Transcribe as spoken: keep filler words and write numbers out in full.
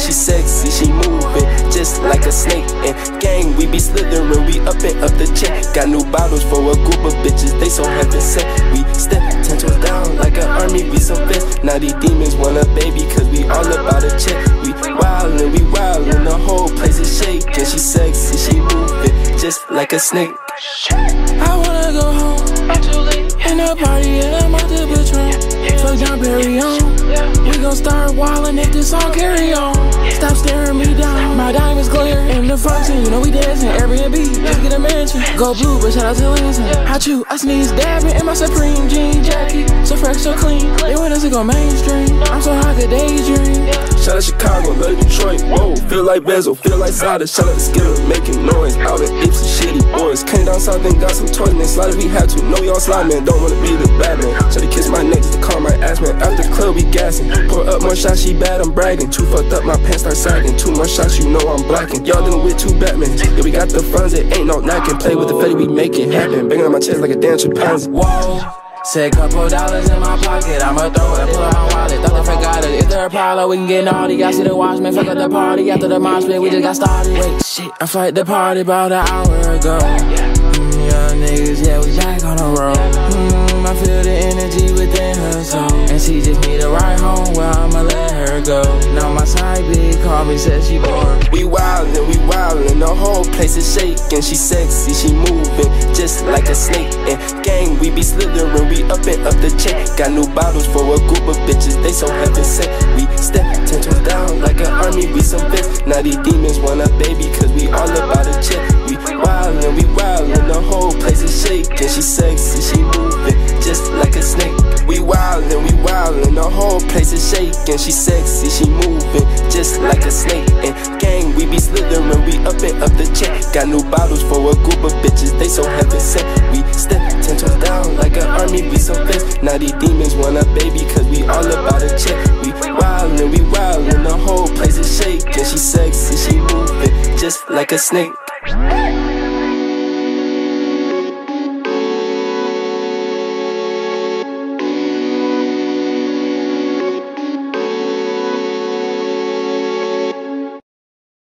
she sexy, she moving just like a snake. And gang, we be slithering, we up and up the chain. Got new bottles for a group of bitches, they so heaven sent. We step ten toes down like an army, we so fast. Now these demons want a baby, cause we all about a check. We wildin', we wildin', the whole place is shaking. She sexy, she moving just like a snake. I wanna go home, in the party and I'm out the Patron. Fuck John Perry on, we gon' start wildin' if this song carry on. Stop staring me down, my diamonds clear. In the function, you know we dancing, Airbnb, just get a mansion. Go blue, but shout out to Lansing. Hot you, I sneeze dabbing in my Supreme jean jacket. So fresh, so clean, they want us to go mainstream. I'm so high, could daydream. Shout out Chicago, love Detroit, whoa. Feel like Bezel, feel like Sada. Shout out to Skittle, making noise. Out in Ipsy, shitty boys. Came down south and got some toys and they slide if we had to. Know y'all slide, man, don't wanna be the bad man. Should he kiss my neck just to calm my ass, man. After the club, we gassing. Pour up more shots, she bad, I'm bragging. Too fucked up, my pants start sagging. Two more shots, you know I'm blacking. Y'all dealing with two Batmans. Yeah, we got the funds, it ain't no knocking. Play with the fetty, we make it happen. Banging on my chest like a damn chimpanzee. Whoa. Say couple dollars in my pocket, I'ma throw it, pull out my wallet. Thought they forgot it, if there a problem, we can get naughty. I see the watchman, fuck up the party. After the mosh pit, we just got started. Wait, shit, I fight the party about an hour ago. Mm, young niggas, yeah, we back on the road. Mm, I feel the energy within her soul. And she just need a ride home, well, I'ma let her go. Now my side bitch call me, said she bored. We wildin', we wildin', the whole place is shaking. She sexy, she moving just like a snake. And gang, we be slithering, we up and up the chain. Got new bottles for a group of bitches, they so heaven sent. We step ten toes down like an army, we some vets. Now these demons want a baby, cause we all about a check. We wildin', we wildin', the whole place is shaking. She sexy, she moving just like a snake. We wildin', we wildin', the whole place is shaking. She sexy, she moving just like a snake. And gang, we be slithering, we up and up the chain. Got new bottles for a group of bitches, they so heaven sent. We step ten toes down like an army, we so fast. Now these demons want a baby, cause we all about a check. We wildin', we wildin', the whole place is shaking. She sexy, she moving just like a snake.